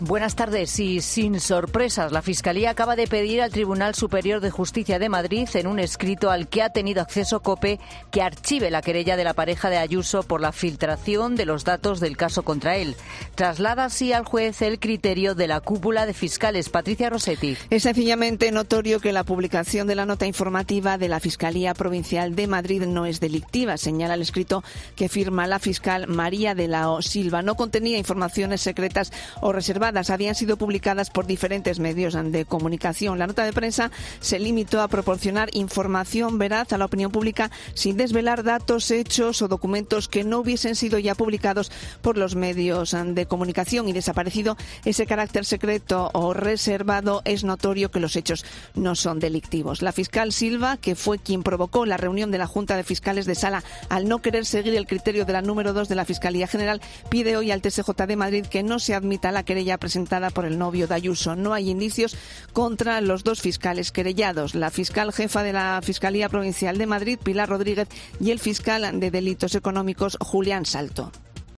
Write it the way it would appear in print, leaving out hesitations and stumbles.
Buenas tardes y sin sorpresas. La Fiscalía acaba de pedir al Tribunal Superior de Justicia de Madrid, en un escrito al que ha tenido acceso COPE, que archive la querella de la pareja de Ayuso por la filtración de los datos del caso contra él. Traslada así al juez el criterio de la cúpula de fiscales. Patricia Rossetti. Es sencillamente notorio que la publicación de la nota informativa de la Fiscalía Provincial de Madrid no es delictiva, señala el escrito que firma la fiscal María de la O. Silva. No contenía informaciones secretas o reservadas. Habían sido publicadas por diferentes medios de comunicación. La nota de prensa se limitó a proporcionar información veraz a la opinión pública sin desvelar datos, hechos o documentos que no hubiesen sido ya publicados por los medios de comunicación, y desaparecido ese carácter secreto o reservado, es notorio que los hechos no son delictivos. La fiscal Silva, que fue quien provocó la reunión de la Junta de Fiscales de Sala al no querer seguir el criterio de la número 2 de la Fiscalía General, pide hoy al TSJ de Madrid que no se admita la querella presentada por el novio de Ayuso. No hay indicios contra los dos fiscales querellados, la fiscal jefa de la Fiscalía Provincial de Madrid, Pilar Rodríguez, y el fiscal de Delitos Económicos, Julián Salto.